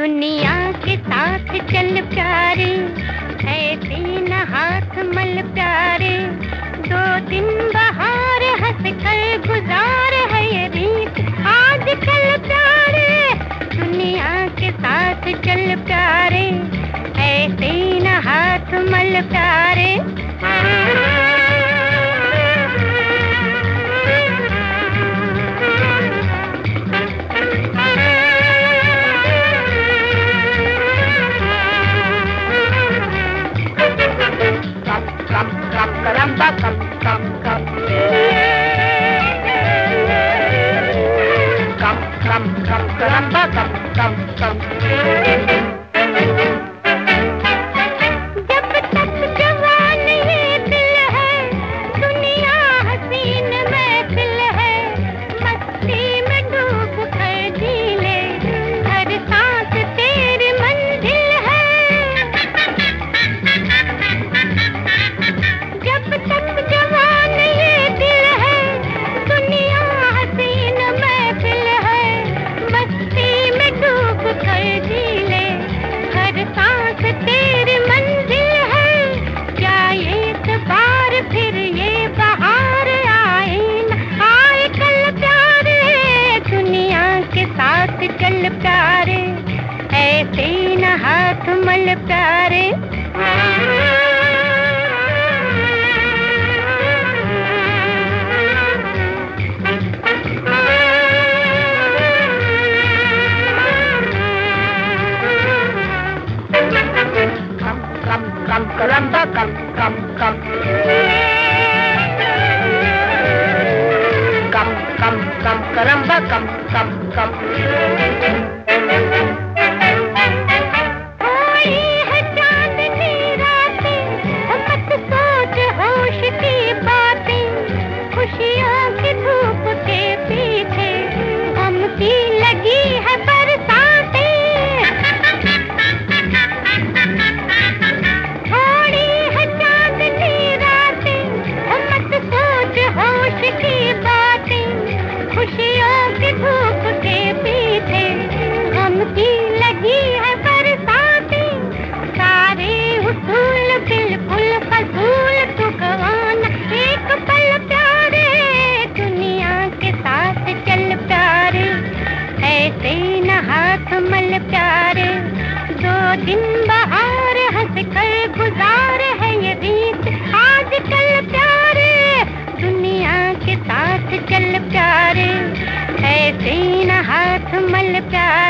दुनिया के साथ चल प्यारे, ऐसे न हाथ मल प्यारे। 2 दिन बाहर हंस कर गुजार है ये रीत आजकल प्यारे। दुनिया के साथ चल प्यारे, ऐसे न हाथ मल प्यारे। Caramba, come. Come, caramba, come. जब तक जवान ये दिल है, दुनिया हसीन महफिल है। मस्ती में डूब कर जी ले, हर सांस तेरी मंजिल है। जब तक जवान ये दिल है, दुनिया हसीन महफिल है। मस्ती में डूब कर जी ले, हर सांस तेरी मंजिल है। क्या ये बार फिर ये बहार आए न आए कल प्यारे। दुनिया के साथ चल प्यारे, ऐसे न हाथ मल प्यारे। Caramba, come. Come, caramba, come. कोई है चांदनी रातें, मत सोच होश की बातें। खुशियों की धूप के पीछे गम की लगी है बरसातें। थोड़ी है चांदनी रातें, मत सोच होश की बातें। खुशियों की धूप के पीछे गम की लगी है बरसातें। सारे उसूल बिल्कुल फजूल, तू गवाना एक पल प्यारे। दुनिया के साथ चल प्यारे, ऐसे न हाथ मल प्यारे। 2 दिन बाहर हंस कर गुजार है ये रीत आजकल प्यारे। दुनिया के साथ चल प्यारे, ऐसे न हाथ मल प्यारे।